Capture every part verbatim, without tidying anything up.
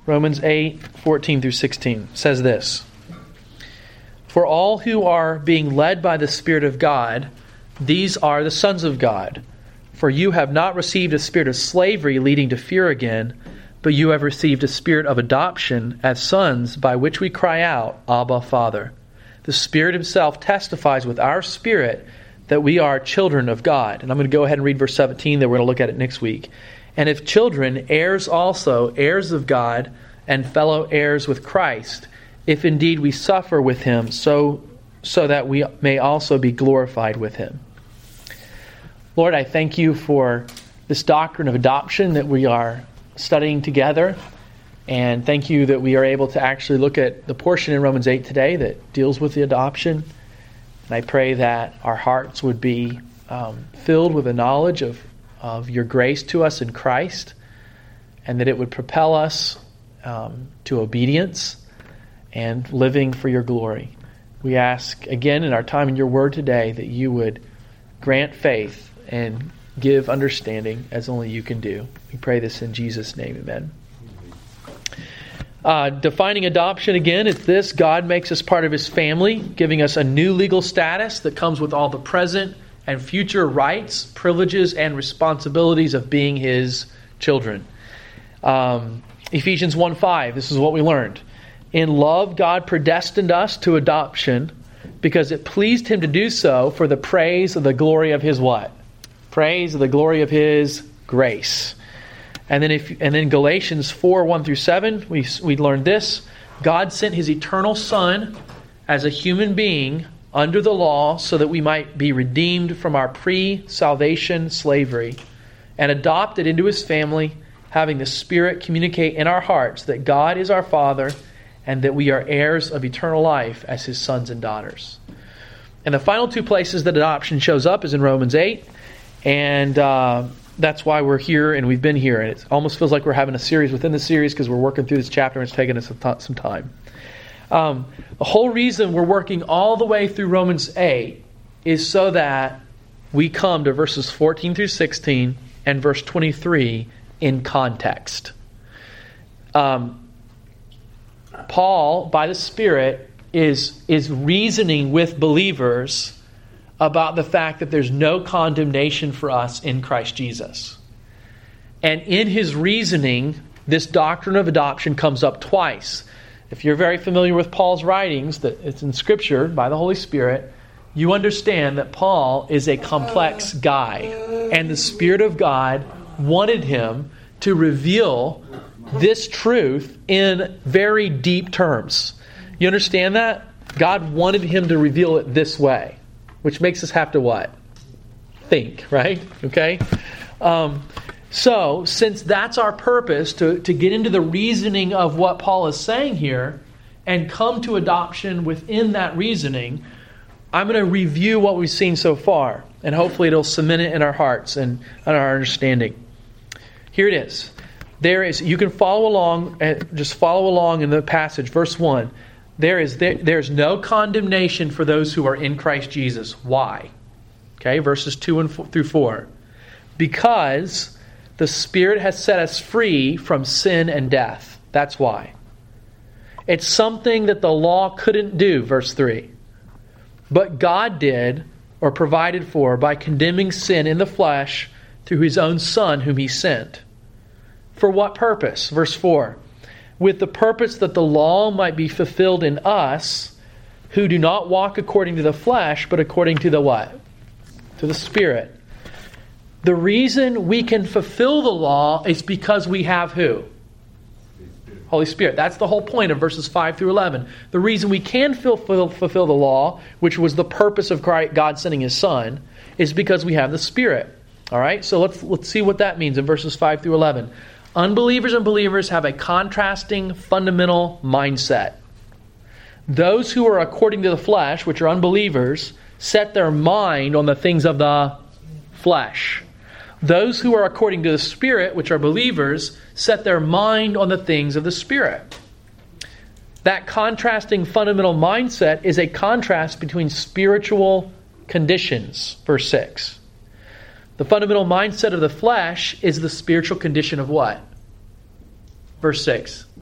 Romans eight, fourteen through sixteen says this. For all who are being led by the Spirit of God, these are the sons of God. For you have not received a spirit of slavery leading to fear again, but you have received a spirit of adoption as sons, by which we cry out, Abba, Father. The Spirit Himself testifies with our spirit that we are children of God. And I'm going to go ahead and read verse seventeen, then we're going to look at it next week. And if children, heirs also, heirs of God, and fellow heirs with Christ, if indeed we suffer with Him, so, so that we may also be glorified with Him. Lord, I thank You for this doctrine of adoption that we are studying together. And thank You that we are able to actually look at the portion in Romans eight today that deals with the adoption. And I pray that our hearts would be um, filled with the knowledge of, of Your grace to us in Christ, and that it would propel us um, to obedience and living for Your glory. We ask again in our time in Your Word today that You would grant faith and give understanding as only You can do. We pray this in Jesus' name, amen. Uh, defining adoption again, it's this: God makes us part of His family, giving us a new legal status that comes with all the present and future rights, privileges, and responsibilities of being His children. Um, Ephesians one five, this is what we learned. In love, God predestined us to adoption because it pleased Him to do so for the praise of the glory of His what? Praise of the glory of His grace. And then if and then Galatians four, one through seven, we we learned this. God sent His eternal Son as a human being under the law so that we might be redeemed from our pre-salvation slavery and adopted into His family, having the Spirit communicate in our hearts that God is our Father and that we are heirs of eternal life as His sons and daughters. And the final two places that adoption shows up is in Romans eight. And uh, that's why we're here and we've been here. And it almost feels like we're having a series within the series because we're working through this chapter and it's taken us some time. Um, the whole reason we're working all the way through Romans eight is so that we come to verses fourteen through sixteen and verse twenty-three in context. Um, Paul, by the Spirit, is, is reasoning with believers about the fact that there's no condemnation for us in Christ Jesus. And in his reasoning, this doctrine of adoption comes up twice. If you're very familiar with Paul's writings, that it's in Scripture by the Holy Spirit, you understand that Paul is a complex guy. And the Spirit of God wanted him to reveal this truth in very deep terms. You understand that? God wanted him to reveal it this way, which makes us have to what? Think, right? Okay? Um, so, since that's our purpose, to, to get into the reasoning of what Paul is saying here and come to adoption within that reasoning, I'm going to review what we've seen so far, and hopefully it'll cement it in our hearts and, and our understanding. Here it is. There is, you can follow along, just follow along in the passage. Verse one. There is there, there's no condemnation for those who are in Christ Jesus. Why? Okay, verses two and four, through four. Because the Spirit has set us free from sin and death. That's why. It's something that the law couldn't do, verse three. But God did, or provided for, by condemning sin in the flesh through His own Son whom He sent. For what purpose? Verse four. With the purpose that the law might be fulfilled in us, who do not walk according to the flesh, but according to the what? To the Spirit. The reason we can fulfill the law is because we have who? Holy Spirit. That's the whole point of verses five through eleven. The reason we can fulfill, fulfill the law, which was the purpose of God sending His Son, is because we have the Spirit. All right? So let's let's see what that means in verses five through eleven. Unbelievers and believers have a contrasting fundamental mindset. Those who are according to the flesh, which are unbelievers, set their mind on the things of the flesh. Those who are according to the Spirit, which are believers, set their mind on the things of the Spirit. That contrasting fundamental mindset is a contrast between spiritual conditions. Verse six. The fundamental mindset of the flesh is the spiritual condition of what? Verse six.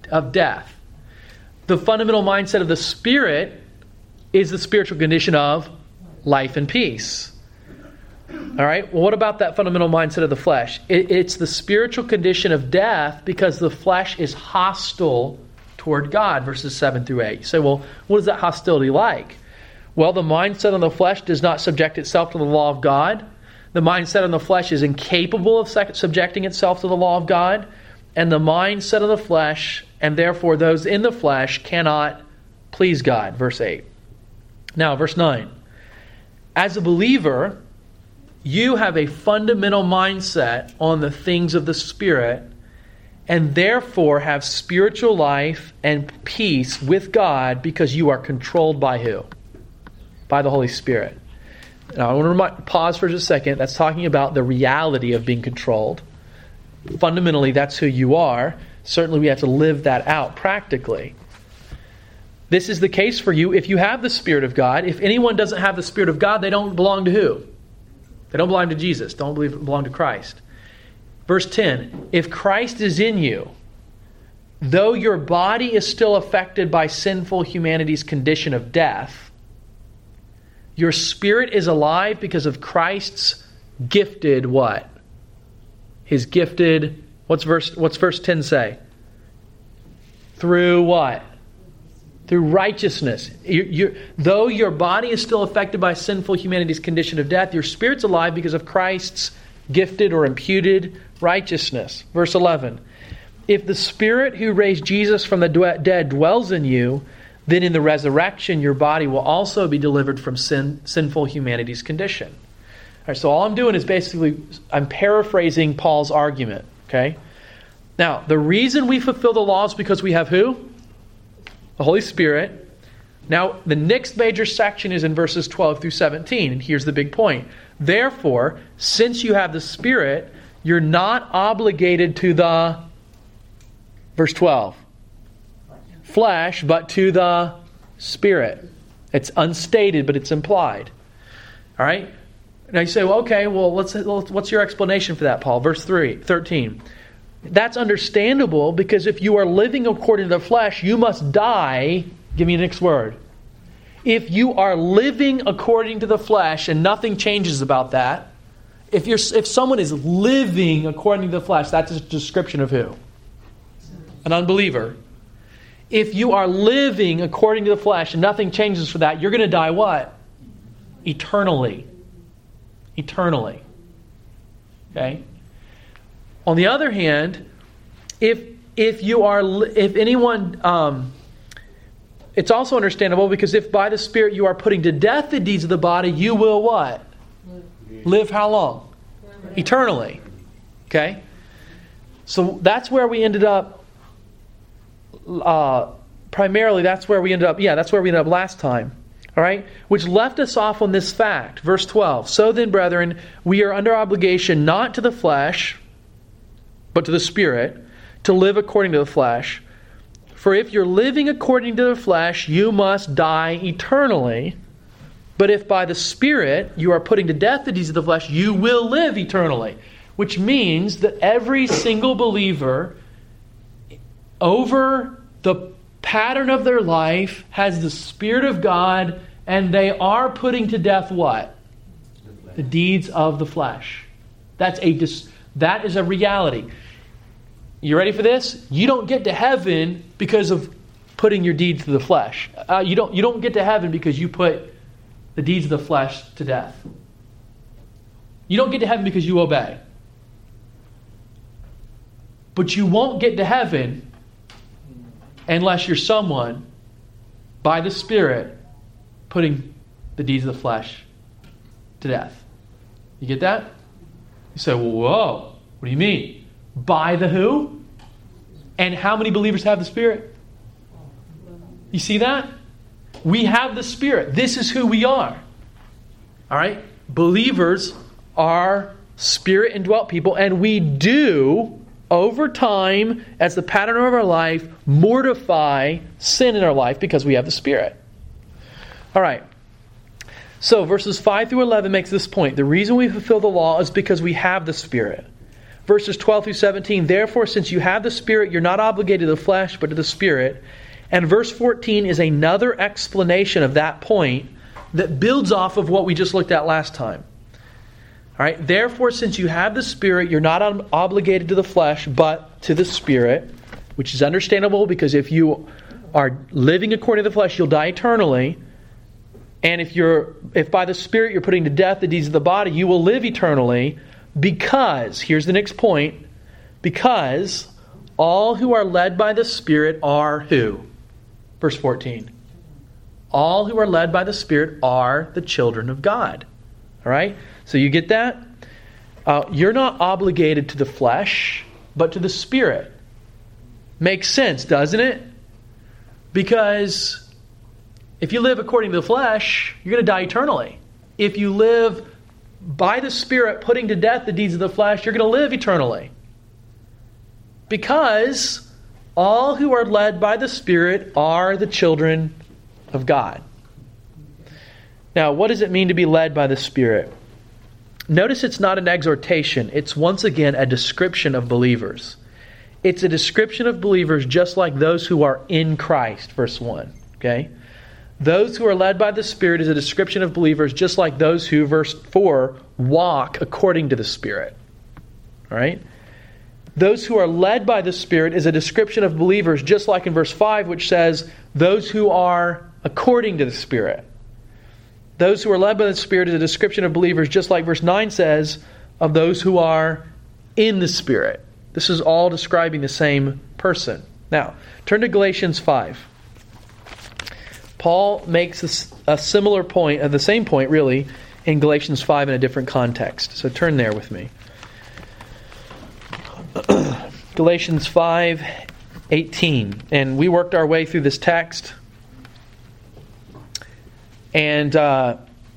of death. The fundamental mindset of the Spirit is the spiritual condition of life and peace. All right, well, what about that fundamental mindset of the flesh? It, it's the spiritual condition of death because the flesh is hostile toward God, verses seven through eight. You say, well, what is that hostility like? Well, the mindset of the flesh does not subject itself to the law of God. The mindset of the flesh is incapable of subjecting itself to the law of God. And the mindset of the flesh, and therefore those in the flesh, cannot please God, verse eight. Now, verse nine. As a believer, you have a fundamental mindset on the things of the Spirit, and therefore have spiritual life and peace with God because you are controlled by who? By the Holy Spirit. Now, I want to remind, pause for just a second. That's talking about the reality of being controlled. Fundamentally, that's who you are. Certainly, we have to live that out practically. This is the case for you if you have the Spirit of God. If anyone doesn't have the Spirit of God, they don't belong to who? They don't belong to Jesus. Don't believe, belong to Christ. Verse ten, if Christ is in you, though your body is still affected by sinful humanity's condition of death, your spirit is alive because of Christ's gifted what? His gifted, what's verse, what's verse ten say? Through what? Through righteousness. You, you, though your body is still affected by sinful humanity's condition of death, your spirit's alive because of Christ's gifted or imputed righteousness. Verse eleven. If the Spirit who raised Jesus from the dead dwells in you, then in the resurrection your body will also be delivered from sin, sinful humanity's condition. All right, so all I'm doing is basically, I'm paraphrasing Paul's argument. Okay. Now, the reason we fulfill the law is because we have who? The Holy Spirit. Now, the next major section is in verses twelve through seventeen, and here's the big point. Therefore, since you have the Spirit, you're not obligated to the, verse twelve, flesh, but to the Spirit. It's unstated, but it's implied. All right? Now you say, well, okay, well, let's, what's your explanation for that, Paul? Verse three, thirteen. That's understandable because if you are living according to the flesh, you must die. Give me the next word. If you are living according to the flesh and nothing changes about that, if you're if someone is living according to the flesh, that's a description of who? An unbeliever. If you are living according to the flesh and nothing changes for that, you're going to die what? Eternally. Eternally. Okay? On the other hand, if if you are if anyone um, it's also understandable because if by the Spirit you are putting to death the deeds of the body, you will what? Live, Live how long? Eternally. Okay? So that's where we ended up uh, primarily that's where we ended up yeah, that's where we ended up last time. All right? Which left us off on this fact. Verse twelve. So then, brethren, we are under obligation not to the flesh, but to the Spirit, to live according to the flesh. For if you're living according to the flesh, you must die eternally. But if by the Spirit you are putting to death the deeds of the flesh, you will live eternally. Which means that every single believer, over the pattern of their life, has the Spirit of God, and they are putting to death what? The deeds of the flesh. That's a dis- that is a reality. You ready for this? You don't get to heaven because of putting your deeds to the flesh. Uh, you don't. You don't get to heaven because you put the deeds of the flesh to death. You don't get to heaven because you obey. But you won't get to heaven unless you're someone by the Spirit putting the deeds of the flesh to death. You get that? You say, well, whoa, what do you mean? By the who? And how many believers have the Spirit? You see that? We have the Spirit. This is who we are. All right? Believers are Spirit indwelt people, and we do, over time, as the pattern of our life, mortify sin in our life because we have the Spirit. All right. So verses five through eleven makes this point. The reason we fulfill the law is because we have the Spirit. verses twelve through seventeen, therefore, since you have the Spirit, you're not obligated to the flesh, but to the Spirit. And verse fourteen is another explanation of that point that builds off of what we just looked at last time. All right, therefore, since you have the Spirit, you're not ob- obligated to the flesh, but to the Spirit, which is understandable because if you are living according to the flesh, you'll die eternally. And if you're, if by the Spirit you're putting to death the deeds of the body, you will live eternally. Because, here's the next point, because all who are led by the Spirit are who? Verse fourteen. All who are led by the Spirit are the children of God. All right? So you get that? Uh, you're not obligated to the flesh, but to the Spirit. Makes sense, doesn't it? Because if you live according to the flesh, you're going to die eternally. If you live by the Spirit putting to death the deeds of the flesh, you're going to live eternally. Because all who are led by the Spirit are the children of God. Now, what does it mean to be led by the Spirit? Notice it's not an exhortation. It's once again a description of believers. It's a description of believers just like those who are in Christ, verse one. Okay? Those who are led by the Spirit is a description of believers just like those who, verse four, walk according to the Spirit. All right? Those who are led by the Spirit is a description of believers just like in verse five, which says those who are according to the Spirit. Those who are led by the Spirit is a description of believers just like verse nine says of those who are in the Spirit. This is all describing the same person. Now, turn to Galatians five. Paul makes a similar point, uh, the same point really, in Galatians five in a different context. So turn there with me. Galatians five eighteen. And we worked our way through this text. And uh,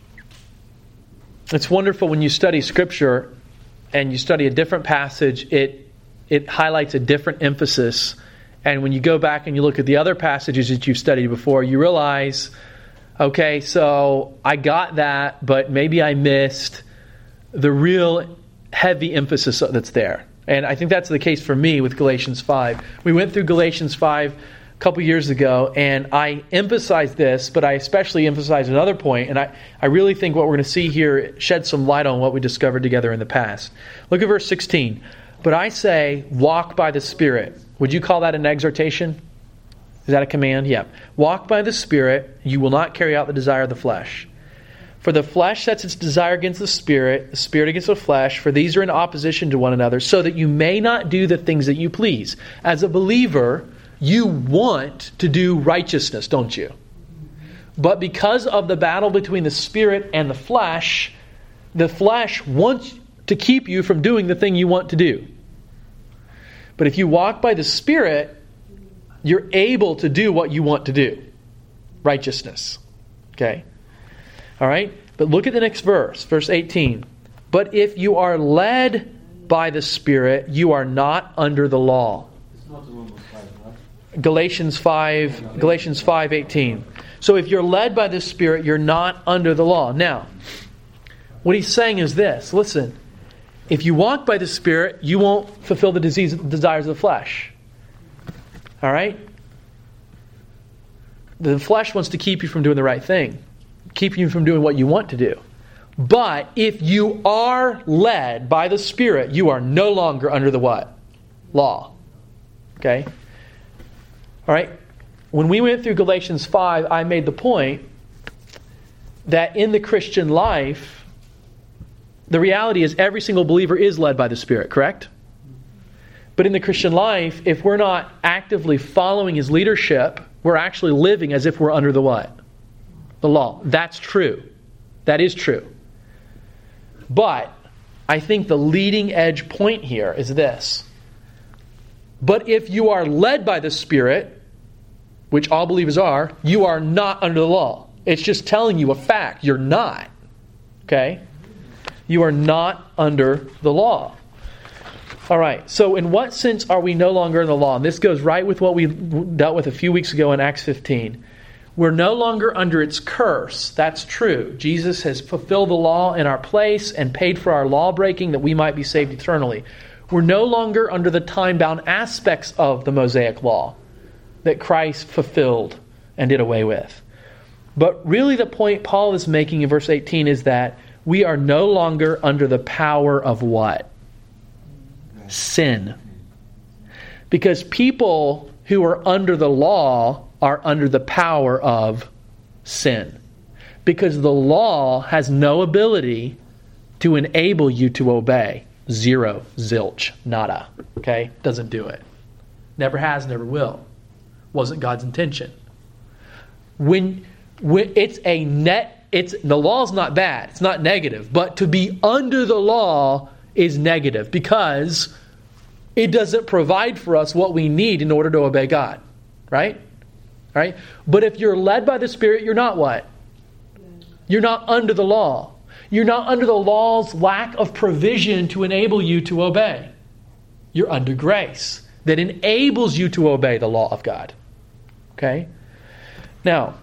it's wonderful when you study Scripture and you study a different passage, it it highlights a different emphasis. And when you go back and you look at the other passages that you've studied before, you realize, okay, so I got that, but maybe I missed the real heavy emphasis that's there. And I think that's the case for me with Galatians five. We went through Galatians five a couple years ago, and I emphasized this, but I especially emphasized another point, and I, I really think what we're going to see here sheds some light on what we discovered together in the past. Look at verse sixteen. But I say, walk by the Spirit. Would you call that an exhortation? Is that a command? Yeah. Walk by the Spirit, you will not carry out the desire of the flesh. For the flesh sets its desire against the Spirit, the Spirit against the flesh, for these are in opposition to one another, so that you may not do the things that you please. As a believer, you want to do righteousness, don't you? But because of the battle between the Spirit and the flesh, the flesh wants to keep you from doing the thing you want to do. But if you walk by the Spirit, you're able to do what you want to do. Righteousness. Okay? All right? But look at the next verse, verse eighteen. But if you are led by the Spirit, you are not under the law. It's not the Romans five, right? Galatians five, Galatians five eighteen. So if you're led by the Spirit, you're not under the law. Now, what he's saying is this. Listen, if you walk by the Spirit, you won't fulfill the disease, desires of the flesh. All right? The flesh wants to keep you from doing the right thing. Keep you from doing what you want to do. But if you are led by the Spirit, you are no longer under the what? Law. Okay? All right? When we went through Galatians five, I made the point that in the Christian life, the reality is every single believer is led by the Spirit, correct? But in the Christian life, if we're not actively following His leadership, we're actually living as if we're under the what? The law. That's true. That is true. But I think the leading edge point here is this. But if you are led by the Spirit, which all believers are, you are not under the law. It's just telling you a fact. You're not. Okay? You are not under the law. All right. So in what sense are we no longer in the law? And this goes right with what we dealt with a few weeks ago in Acts fifteen. We're no longer under its curse. That's true. Jesus has fulfilled the law in our place and paid for our law breaking that we might be saved eternally. We're no longer under the time-bound aspects of the Mosaic law that Christ fulfilled and did away with. But really the point Paul is making in verse eighteen is that we are no longer under the power of what? Sin. Because people who are under the law are under the power of sin. Because the law has no ability to enable you to obey. Zero, zilch, nada. Okay? Doesn't do it. Never has, never will. Wasn't God's intention. When, when it's a net, it's the law's not bad. It's not negative. But to be under the law is negative because it doesn't provide for us what we need in order to obey God. Right? Right? But if you're led by the Spirit, you're not what? You're not under the law. You're not under the law's lack of provision to enable you to obey. You're under grace that enables you to obey the law of God. Okay? Now,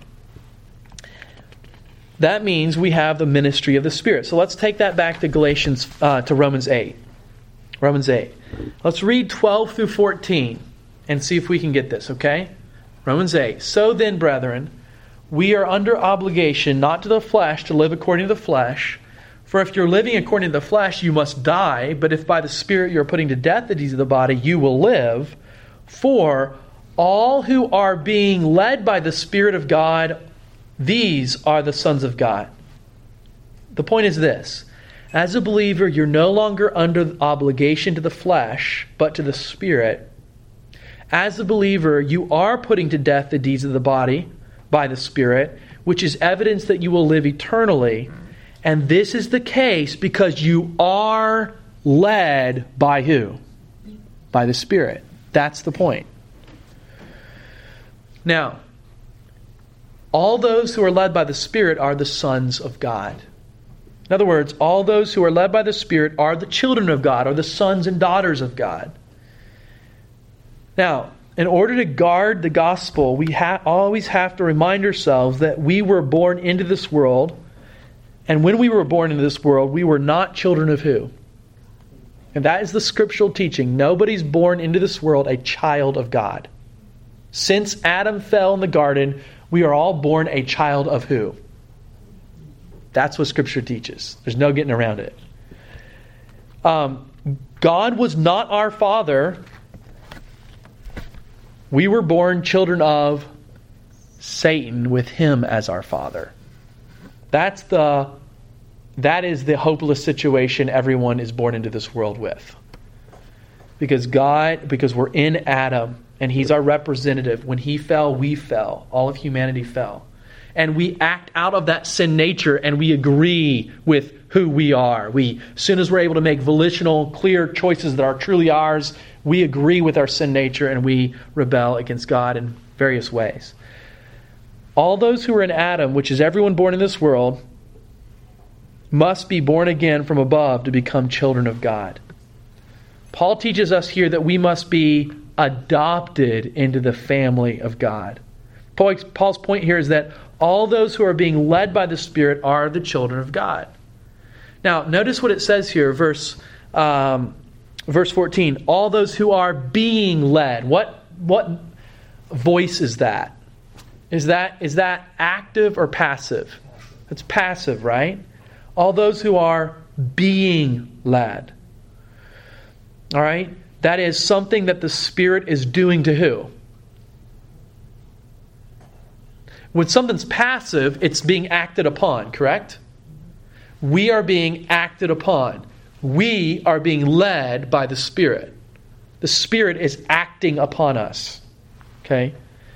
that means we have the ministry of the Spirit. So let's take that back to Galatians, uh, to Romans eight. Romans eight. Let's read twelve through fourteen and see if we can get this, okay? Romans eight. So then, brethren, we are under obligation, not to the flesh, to live according to the flesh. For if you're living according to the flesh, you must die. But if by the Spirit you're putting to death the deeds of the body, you will live. For all who are being led by the Spirit of God, these are the sons of God. The point is this. As a believer, you're no longer under obligation to the flesh, but to the Spirit. As a believer, you are putting to death the deeds of the body by the Spirit, which is evidence that you will live eternally. And this is the case because you are led by who? By the Spirit. That's the point. Now, all those who are led by the Spirit are the sons of God. In other words, all those who are led by the Spirit are the children of God, or the sons and daughters of God. Now, in order to guard the gospel, we ha- always have to remind ourselves that we were born into this world. And when we were born into this world, we were not children of who? And that is the scriptural teaching. Nobody's born into this world a child of God. Since Adam fell in the garden, we are all born a child of who? That's what Scripture teaches. There's no getting around it. Um, God was not our father. We were born children of Satan with him as our father. That's the that is the hopeless situation everyone is born into this world with. Because God, because we're in Adam and he's our representative. When he fell, we fell. All of humanity fell. And we act out of that sin nature and we agree with who we are. We, as soon as we're able to make volitional, clear choices that are truly ours, we agree with our sin nature and we rebel against God in various ways. All those who are in Adam, which is everyone born in this world, must be born again from above to become children of God. Paul teaches us here that we must be adopted into the family of God. Paul's point here is that all those who are being led by the Spirit are the children of God. Now, notice what it says here, verse um, verse fourteen. All those who are being led. What what voice is that? Is that is that active or passive? It's passive, right? All those who are being led. All right? That is something that the Spirit is doing to who? When something's passive, it's being acted upon, correct? We are being acted upon. We are being led by the Spirit. The Spirit is acting upon us. Okay?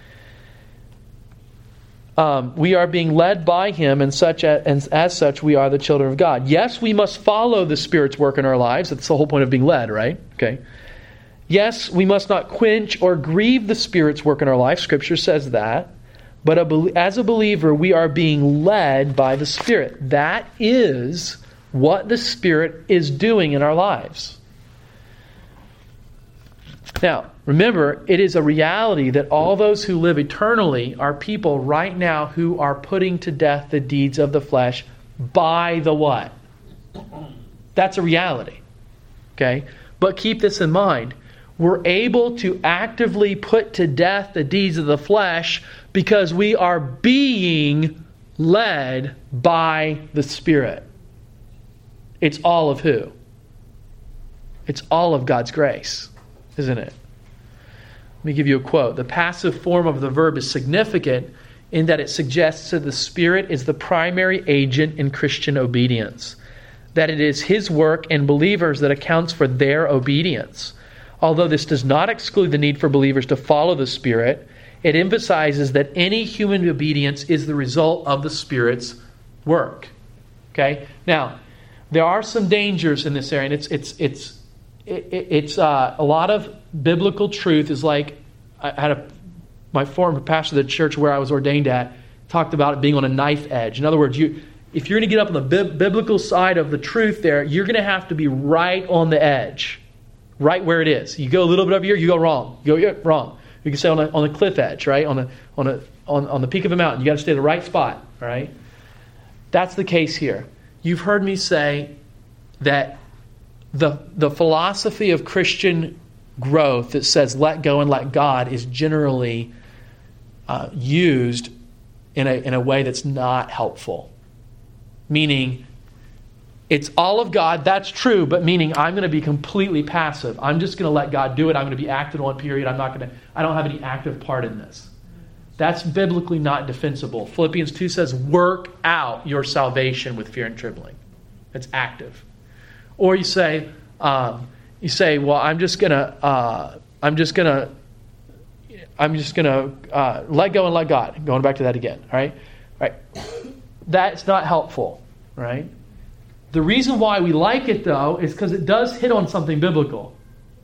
Um, we are being led by Him, and such a, and as such, we are the children of God. Yes, we must follow the Spirit's work in our lives. That's the whole point of being led, right? Okay. Yes, we must not quench or grieve the Spirit's work in our life. Scripture says that. But a, as a believer, we are being led by the Spirit. That is what the Spirit is doing in our lives. Now, remember, it is a reality that all those who live eternally are people right now who are putting to death the deeds of the flesh by the what? That's a reality. Okay? But keep this in mind. We're able to actively put to death the deeds of the flesh because we are being led by the Spirit. It's all of who? It's all of God's grace, isn't it? Let me give you a quote. The passive form of the verb is significant in that it suggests that the Spirit is the primary agent in Christian obedience, that it is His work in believers that accounts for their obedience. Although this does not exclude the need for believers to follow the Spirit, it emphasizes that any human obedience is the result of the Spirit's work. Okay? Now, there are some dangers in this area, and it's it's it's it, it's uh, a lot of biblical truth is like I had a my former pastor of the church where I was ordained at talked about it being on a knife edge. In other words, you if you're going to get up on the bi- biblical side of the truth, there you're going to have to be right on the edge. Right where it is. You go a little bit over here, you go wrong. You go yeah, wrong. You can say on a on a cliff edge, right? On a on a on, on the peak of a mountain. You got to stay in the right spot, all right? That's the case here. You've heard me say that the the philosophy of Christian growth that says let go and let God is generally uh, used in a in a way that's not helpful. Meaning it's all of God, that's true, but meaning I'm going to be completely passive. I'm just going to let God do it. I'm going to be acted on, period. I'm not going to, I don't have any active part in this. That's biblically not defensible. Philippians two says, work out your salvation with fear and trembling. That's active. Or you say, um, you say, well, I'm just going to, uh, I'm just going to, I'm just going to uh, let go and let God. Going back to that again, all right? All right. That's not helpful, right? The reason why we like it, though, is because it does hit on something biblical.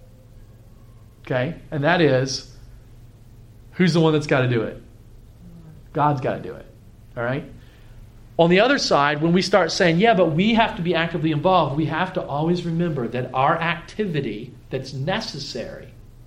Okay? And that is, who's the one that's got to do it? God's got to do it. All right? On the other side, when we start saying, yeah, but we have to be actively involved, we have to always remember that our activity that's necessary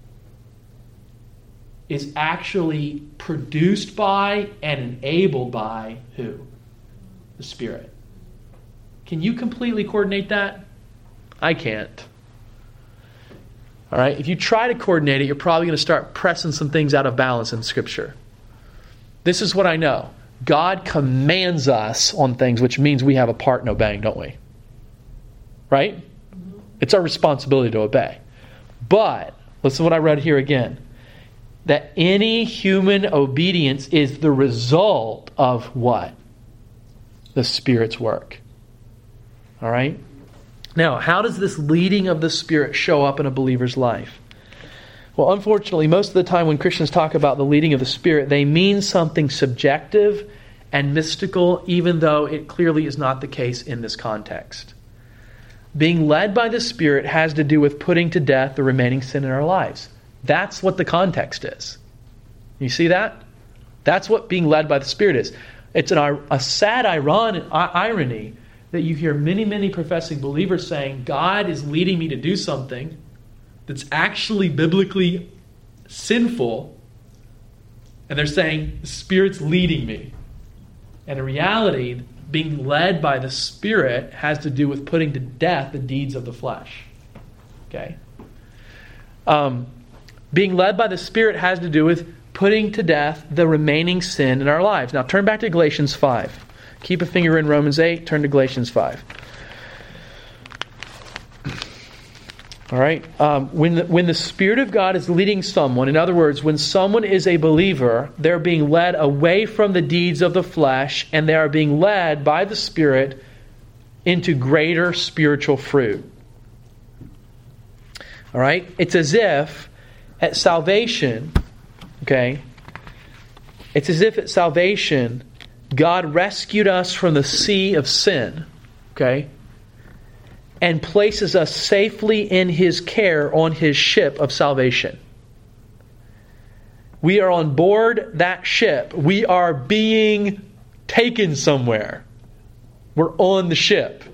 is actually produced by and enabled by who? The Spirit. Can you completely coordinate that? I can't. All right? If you try to coordinate it, you're probably going to start pressing some things out of balance in Scripture. This is what I know. God commands us on things, which means we have a part in obeying, don't we? Right? It's our responsibility to obey. But, listen to what I read here again. That any human obedience is the result of what? The Spirit's work. All right? Now, how does this leading of the Spirit show up in a believer's life? Well, unfortunately, most of the time when Christians talk about the leading of the Spirit, they mean something subjective and mystical, even though it clearly is not the case in this context. Being led by the Spirit has to do with putting to death the remaining sin in our lives. That's what the context is. You see that? That's what being led by the Spirit is. It's an, a sad iron, irony that you hear many, many professing believers saying, God is leading me to do something that's actually biblically sinful, and they're saying, the Spirit's leading me. And in reality, being led by the Spirit has to do with putting to death the deeds of the flesh. Okay? Um, being led by the Spirit has to do with putting to death the remaining sin in our lives. Now turn back to Galatians five. Keep a finger in Romans eight, turn to Galatians five. All right? Um, when, the, when the Spirit of God is leading someone, in other words, when someone is a believer, they're being led away from the deeds of the flesh, and they are being led by the Spirit into greater spiritual fruit. All right? It's as if at salvation, okay, it's as if at salvation, God rescued us from the sea of sin, okay, and places us safely in His care on His ship of salvation. We are on board that ship. We are being taken somewhere. We're on the ship.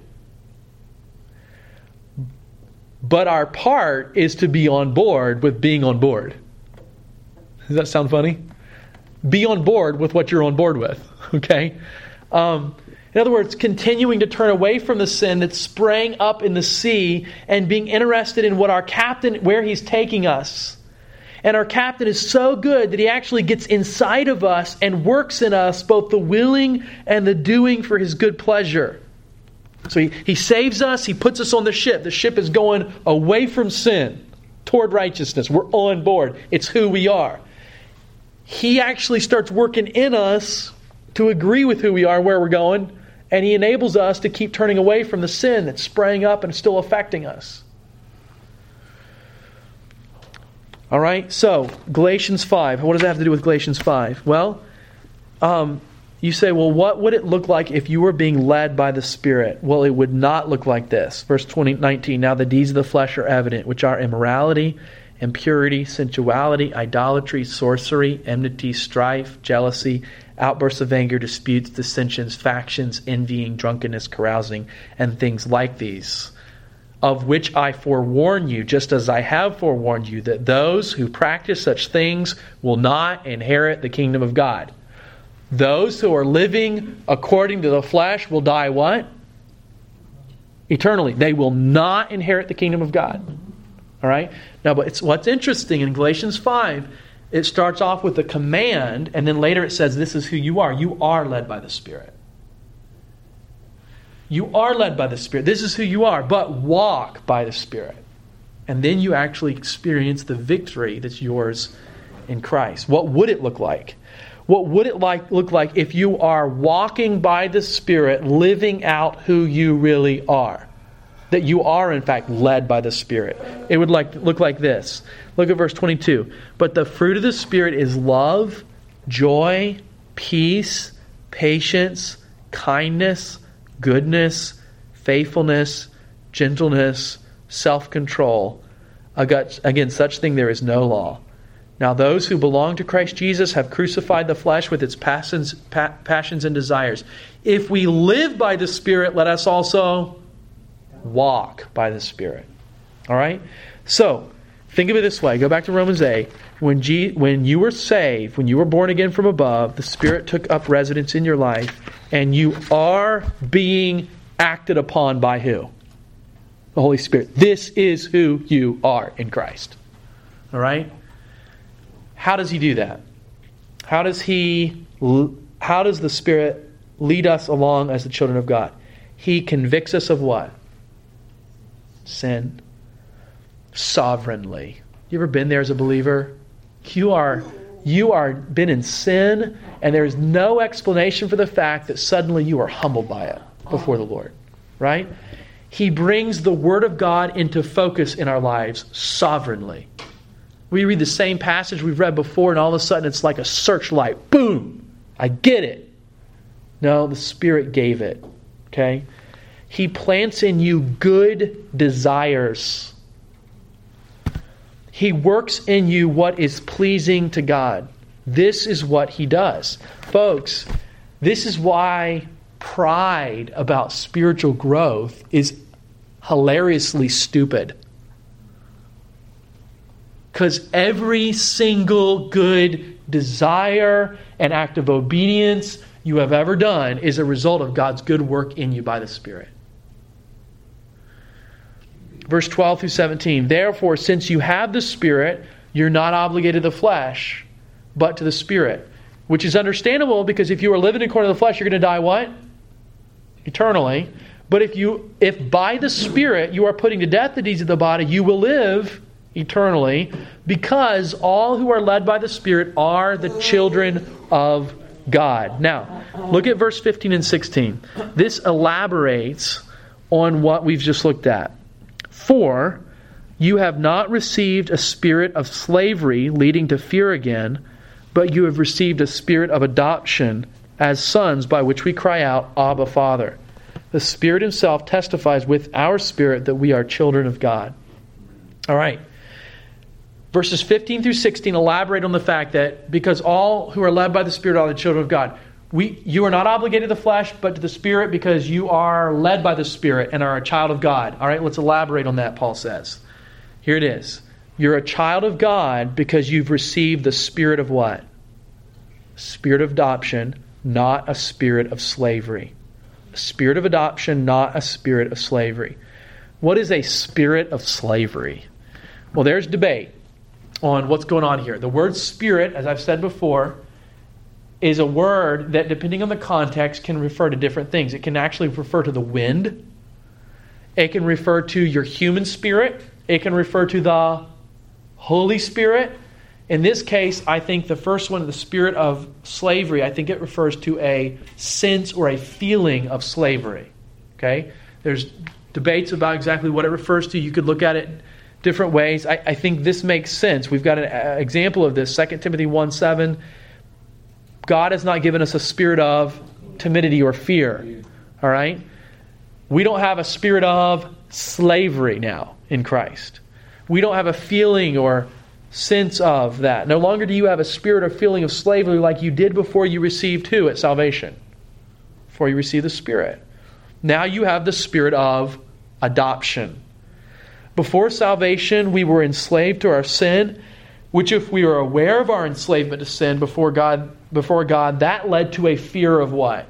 But our part is to be on board with being on board. Does that sound funny? Be on board with what you're on board with. Okay? Um, In other words, continuing to turn away from the sin that's spraying up in the sea and being interested in what our captain, where he's taking us. And our captain is so good that he actually gets inside of us and works in us both the willing and the doing for his good pleasure. So he, he saves us, he puts us on the ship. The ship is going away from sin toward righteousness. We're on board. It's who we are. He actually starts working in us to agree with who we are and where we're going. And he enables us to keep turning away from the sin that's spraying up and still affecting us. All right, so Galatians five. What does that have to do with Galatians five? Well, um, you say, well, what would it look like if you were being led by the Spirit? Well, it would not look like this. Verse twenty, nineteen, now the deeds of the flesh are evident, which are immorality, impurity, sensuality, idolatry, sorcery, enmity, strife, jealousy, outbursts of anger, disputes, dissensions, factions, envying, drunkenness, carousing, and things like these, of which I forewarn you, just as I have forewarned you, that those who practice such things will not inherit the kingdom of God. Those who are living according to the flesh will die what? Eternally. They will not inherit the kingdom of God. All right? Now, but it's what's interesting in Galatians five, it starts off with a command, and then later it says, this is who you are. You are led by the Spirit. You are led by the Spirit. This is who you are, but walk by the Spirit. And then you actually experience the victory that's yours in Christ. What would it look like? What would it like look like if you are walking by the Spirit, living out who you really are? That you are, in fact, led by the Spirit. It would like look like this. Look at verse twenty-two. But the fruit of the Spirit is love, joy, peace, patience, kindness, goodness, faithfulness, gentleness, self-control. Against such thing there is no law. Now those who belong to Christ Jesus have crucified the flesh with its passions, pa- passions and desires. If we live by the Spirit, let us also walk by the Spirit. All right? So, think of it this way. Go back to Romans eight. When, G- when you were saved, when you were born again from above, the Spirit took up residence in your life, and you are being acted upon by who? The Holy Spirit. This is who you are in Christ. All right? How does He do that? How does He? How does the Spirit lead us along as the children of God? He convicts us of what? Sin. Sovereignly. You ever been there as a believer? You are you are been in sin, and there is no explanation for the fact that suddenly you are humbled by it before the Lord. Right? He brings the Word of God into focus in our lives sovereignly. We read the same passage we've read before, and all of a sudden it's like a searchlight. Boom! I get it. No, the Spirit gave it. Okay? He plants in you good desires. He works in you what is pleasing to God. This is what He does. Folks, this is why pride about spiritual growth is hilariously stupid. Because every single good desire and act of obedience you have ever done is a result of God's good work in you by the Spirit. Verse twelve through seventeen. Therefore, since you have the Spirit, you're not obligated to the flesh, but to the Spirit. Which is understandable, because if you are living according to the flesh, you're going to die what? Eternally. But if you, if by the Spirit you are putting to death the deeds of the body, you will live eternally, because all who are led by the Spirit are the children of God. Now, look at verse fifteen and sixteen. This elaborates on what we've just looked at. For you have not received a spirit of slavery leading to fear again, but you have received a spirit of adoption as sons, by which we cry out, Abba, Father. The Spirit Himself testifies with our spirit that we are children of God. All right. Verses fifteen through sixteen elaborate on the fact that because all who are led by the Spirit are the children of God. We, you are not obligated to the flesh, but to the Spirit, because you are led by the Spirit and are a child of God. All right, let's elaborate on that, Paul says. Here it is. You're a child of God because you've received the spirit of what? Spirit of adoption, not a spirit of slavery. spirit of adoption, not a spirit of slavery. What is a spirit of slavery? Well, there's debate on what's going on here. The word spirit, as I've said before, is a word that, depending on the context, can refer to different things. It can actually refer to the wind. It can refer to your human spirit. It can refer to the Holy Spirit. In this case, I think the first one, the spirit of slavery, I think it refers to a sense or a feeling of slavery. Okay? There's debates about exactly what it refers to. You could look at it different ways. I, I think this makes sense. We've got an uh, example of this. Second Timothy one seven. God has not given us a spirit of timidity or fear. All right? We don't have a spirit of slavery now in Christ. We don't have a feeling or sense of that. No longer do you have a spirit or feeling of slavery like you did before you received who at salvation? Before you received the Spirit. Now you have the spirit of adoption. Before salvation, we were enslaved to our sin, which if we were aware of our enslavement to sin before God, before God, that led to a fear of what?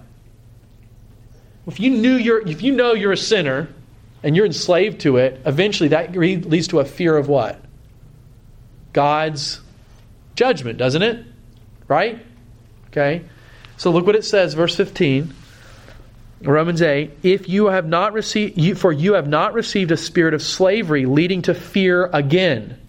If you knew you're, if you know you're a sinner and you're enslaved to it, eventually that leads to a fear of what? God's judgment, doesn't it? Right? Okay. So look what it says, verse fifteen. Romans eight, if you have not received, you, for you have not received a spirit of slavery leading to fear again.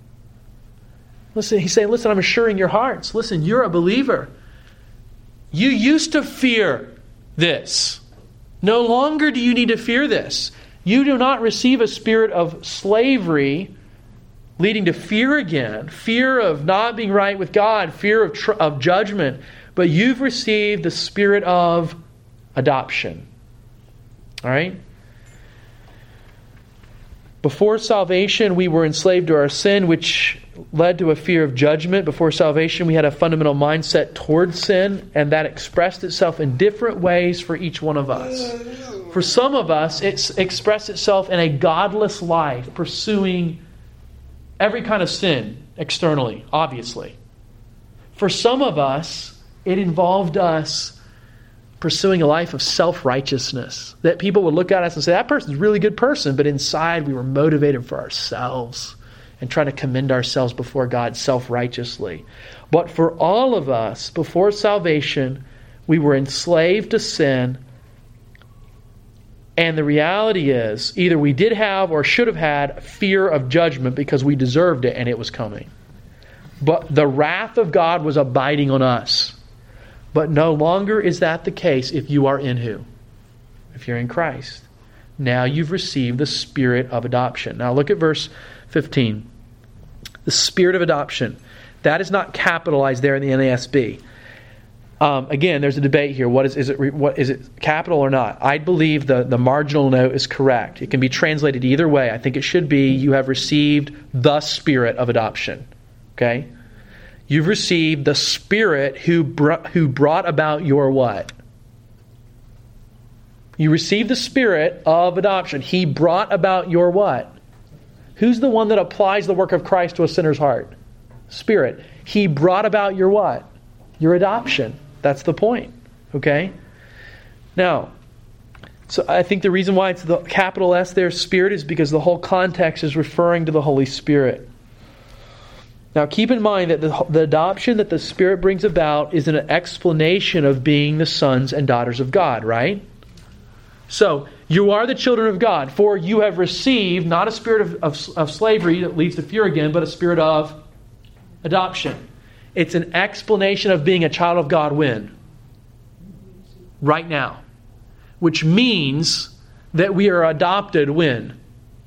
Listen, he's saying, listen, I'm assuring your hearts. Listen, you're a believer. You used to fear this. No longer do you need to fear this. You do not receive a spirit of slavery leading to fear again. Fear of not being right with God. Fear of, tr- of judgment. But you've received the spirit of adoption. All right? Before salvation, we were enslaved to our sin, which led to a fear of judgment. Before salvation, we had a fundamental mindset towards sin, and that expressed itself in different ways for each one of us. For some of us, it's expressed itself in a godless life, pursuing every kind of sin externally, obviously. For some of us, it involved us pursuing a life of self-righteousness. That people would look at us and say, that person's a really good person, but inside we were motivated for ourselves and trying to commend ourselves before God self-righteously. But for all of us, before salvation, we were enslaved to sin. And the reality is, either we did have or should have had fear of judgment because we deserved it and it was coming. But the wrath of God was abiding on us. But no longer is that the case if you are in who? If you're in Christ. Now you've received the spirit of adoption. Now look at verse fifteen. The spirit of adoption. That is not capitalized there in the N A S B. Um, again, there's a debate here. What is, is it what is it capital or not? I believe the, the marginal note is correct. It can be translated either way. I think it should be, you have received the spirit of adoption. Okay? You've received the Spirit who br- who brought about your what? You received the Spirit of adoption. He brought about your what? Who's the one that applies the work of Christ to a sinner's heart? Spirit. He brought about your what? Your adoption. That's the point. Okay? Now, so I think the reason why it's the capital S there, Spirit, is because the whole context is referring to the Holy Spirit. Now keep in mind that the, the adoption that the Spirit brings about is an explanation of being the sons and daughters of God, right? So, you are the children of God, for you have received not a spirit of, of, of slavery that leads to fear again, but a spirit of adoption. It's an explanation of being a child of God when? Right now. Which means that we are adopted when?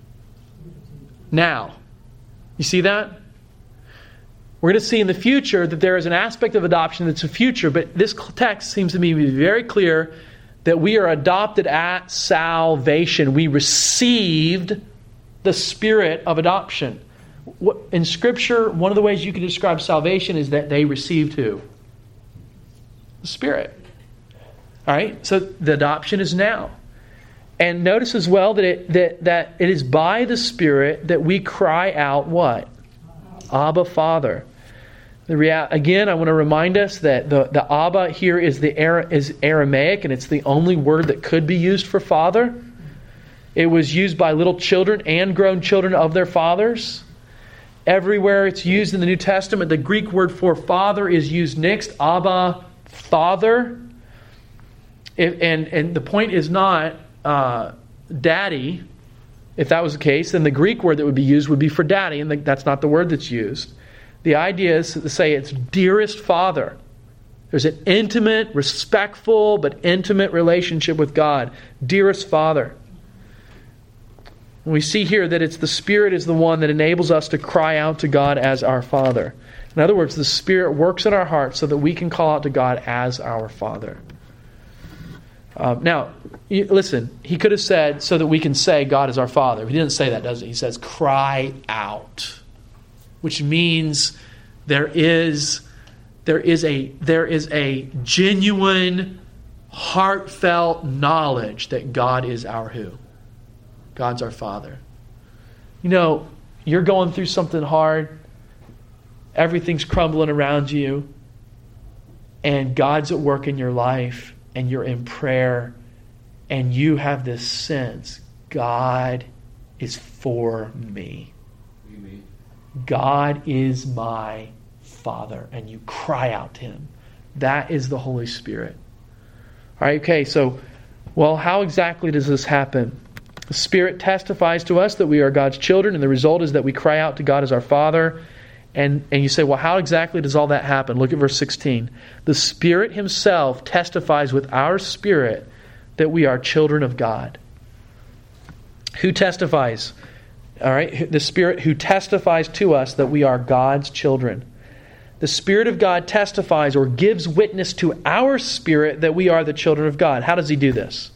Now. You see that? We're going to see in the future that there is an aspect of adoption that's a future, but this text seems to me to be very clear that we are adopted at salvation. We received the spirit of adoption. In Scripture, one of the ways you can describe salvation is that they received who? The Spirit. All right? So the adoption is now. And notice as well that it, that, that it is by the Spirit that we cry out what? Abba, Father. The real, again, I want to remind us that the, the Abba here is the is Aramaic, and it's the only word that could be used for father. It was used by little children and grown children of their fathers. Everywhere it's used in the New Testament, the Greek word for father is used next, Abba, father. It, and, and the point is not uh, daddy. If that was the case, then the Greek word that would be used would be for daddy, and the, that's not the word that's used. The idea is to say it's dearest father. There's an intimate, respectful, but intimate relationship with God. Dearest father. And we see here that it's the Spirit is the one that enables us to cry out to God as our Father. In other words, the Spirit works in our hearts so that we can call out to God as our Father. Um, now, you, listen, he could have said so that we can say God is our Father. He didn't say that, does he? He says cry out. Which means there is there is a there is a genuine, heartfelt knowledge that God is our who? God's our Father. You know, you're going through something hard, everything's crumbling around you, and God's at work in your life, and you're in prayer, and you have this sense, God is for me. God is my Father, and you cry out to Him. That is the Holy Spirit. All right, okay, so, well, how exactly does this happen? The Spirit testifies to us that we are God's children, and the result is that we cry out to God as our Father. And, and you say, well, how exactly does all that happen? Look at verse sixteen. The Spirit Himself testifies with our spirit that we are children of God. Who testifies? All right, the Spirit who testifies to us that we are God's children. The Spirit of God testifies or gives witness to our spirit that we are the children of God. How does He do this?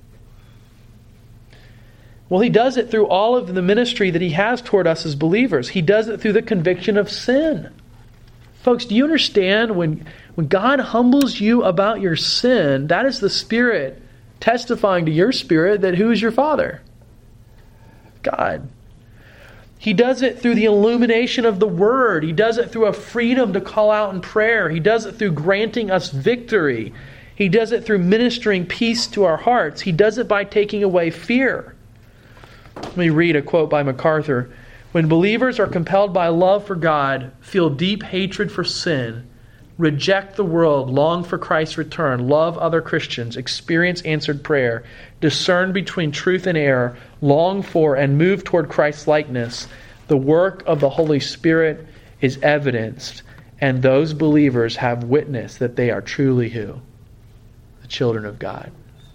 Well, He does it through all of the ministry that He has toward us as believers. He does it through the conviction of sin. Folks, do you understand when, when God humbles you about your sin, that is the Spirit testifying to your spirit that who is your Father? God. He does it through the illumination of the Word. He does it through a freedom to call out in prayer. He does it through granting us victory. He does it through ministering peace to our hearts. He does it by taking away fear. Let me read a quote by MacArthur. When believers are compelled by love for God, feel deep hatred for sin, reject the world, long for Christ's return, love other Christians, experience answered prayer, discern between truth and error, long for and move toward Christ's likeness, the work of the Holy Spirit is evidenced, and those believers have witnessed that they are truly who? The children of God.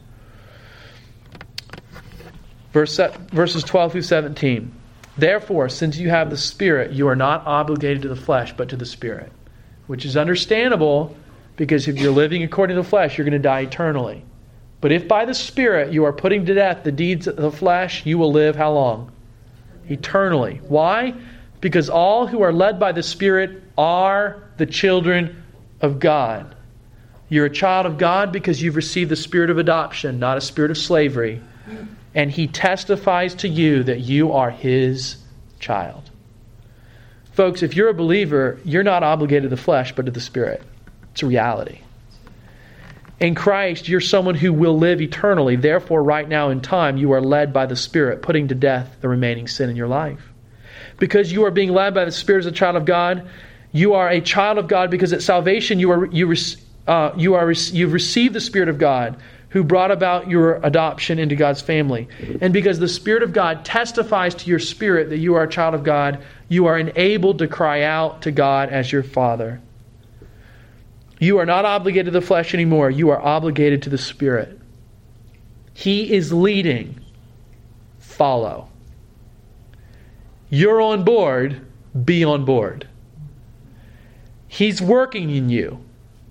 Verse, verses twelve through seventeen. Therefore, since you have the Spirit, you are not obligated to the flesh, but to the Spirit. Which is understandable, because if you're living according to the flesh, you're going to die eternally. But if by the Spirit you are putting to death the deeds of the flesh, you will live how long? Eternally. Why? Because all who are led by the Spirit are the children of God. You're a child of God because you've received the spirit of adoption, not a spirit of slavery. And He testifies to you that you are His child. Folks, if you're a believer, you're not obligated to the flesh, but to the Spirit. It's a reality. In Christ, you're someone who will live eternally. Therefore, right now in time, you are led by the Spirit, putting to death the remaining sin in your life. Because you are being led by the Spirit as a child of God, you are a child of God because at salvation you are you uh, you are you've received the Spirit of God, who brought about your adoption into God's family. And because the Spirit of God testifies to your spirit that you are a child of God, you are enabled to cry out to God as your Father. You are not obligated to the flesh anymore. You are obligated to the Spirit. He is leading. Follow. You're on board. Be on board. He's working in you.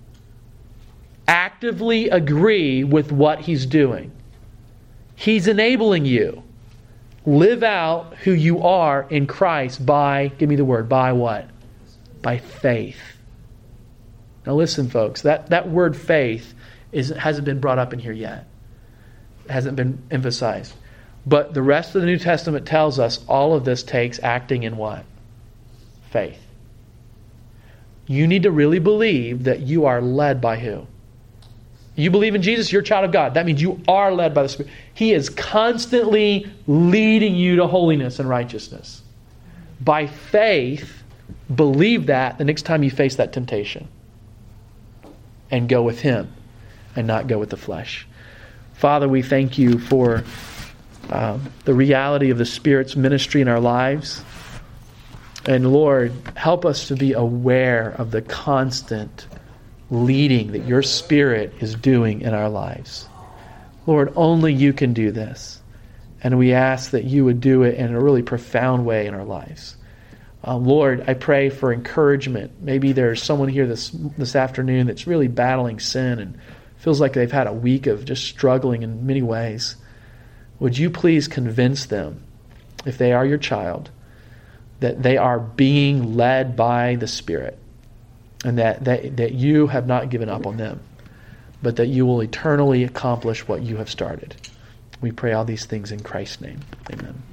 Actively agree with what He's doing. He's enabling you. Live out who you are in Christ by, give me the word, by what? By faith. Now listen, folks, that, that word faith is, hasn't been brought up in here yet. It hasn't been emphasized. But the rest of the New Testament tells us all of this takes acting in what? Faith. you need to really believe that you are led by who? You believe in Jesus, you're a child of God. That means you are led by the Spirit. He is constantly leading you to holiness and righteousness. By faith, believe that the next time you face that temptation. And go with Him and not go with the flesh. Father, we thank you for um, the reality of the Spirit's ministry in our lives. And Lord, help us to be aware of the constant leading that your Spirit is doing in our lives. Lord, only you can do this. And we ask that you would do it in a really profound way in our lives. Um, Lord, I pray for encouragement. Maybe there's someone here this this afternoon that's really battling sin and feels like they've had a week of just struggling in many ways. Would you please convince them, if they are your child, that they are being led by the Spirit, and that, that, that you have not given up on them, but that you will eternally accomplish what you have started. We pray all these things in Christ's name. Amen.